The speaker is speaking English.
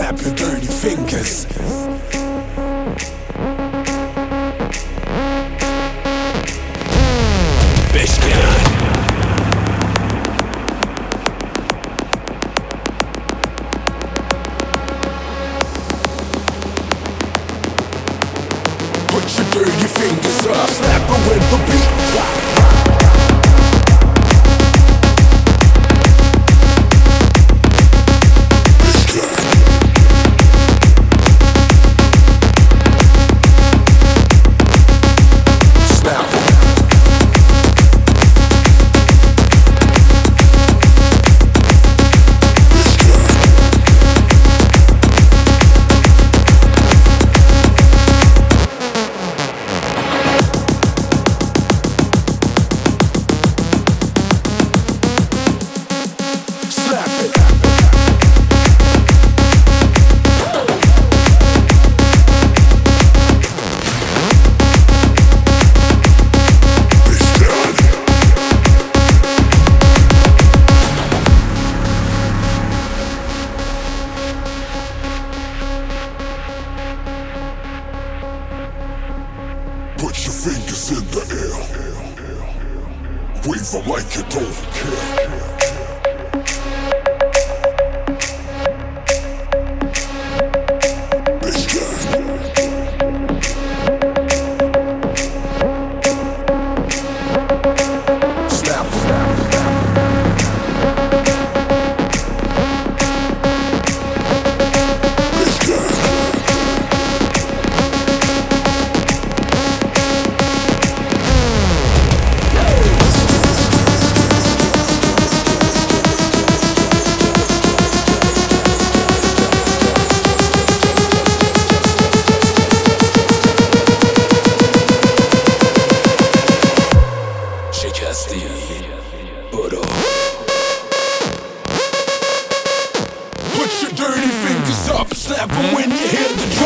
Snap your dirty fingers. Beshkan. Put your dirty fingers up, snap it with the beat. Put your fingers in the air. Wave them like you don't care. Put your dirty fingers up, snap them when you hear the